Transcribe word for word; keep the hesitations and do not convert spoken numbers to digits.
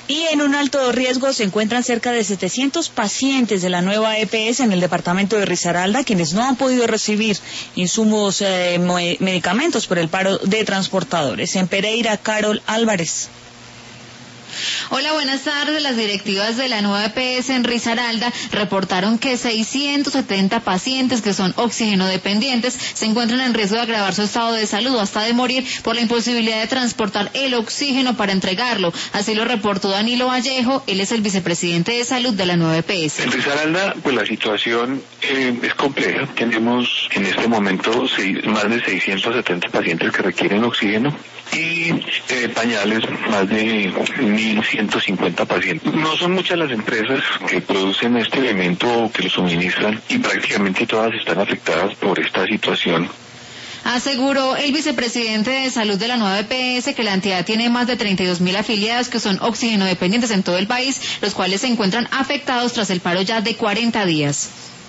Y en un alto riesgo se encuentran cerca de setecientos pacientes de la nueva E P S en el departamento de Risaralda, quienes no han podido recibir insumos, eh, medicamentos por el paro de transportadores. En Pereira, Carol Álvarez. Hola, buenas tardes. Las directivas de la nueva E P S en Risaralda reportaron que seiscientos setenta pacientes que son oxígeno dependientes se encuentran en riesgo de agravar su estado de salud o hasta de morir por la imposibilidad de transportar el oxígeno para entregarlo. Así lo reportó Danilo Vallejo, él es el vicepresidente de salud de la nueva E P S. En Risaralda, pues la situación eh, es compleja. Tenemos en este momento seis, más de seiscientos setenta pacientes que requieren oxígeno y eh, pañales, más de mil ciento cincuenta pacientes. No son muchas las empresas que producen este elemento o que lo suministran y prácticamente todas están afectadas por esta situación. Aseguró el vicepresidente de salud de la nueva E P S que la entidad tiene más de treinta y dos mil afiliados que son oxígeno dependientes en todo el país, los cuales se encuentran afectados tras el paro ya de cuarenta días.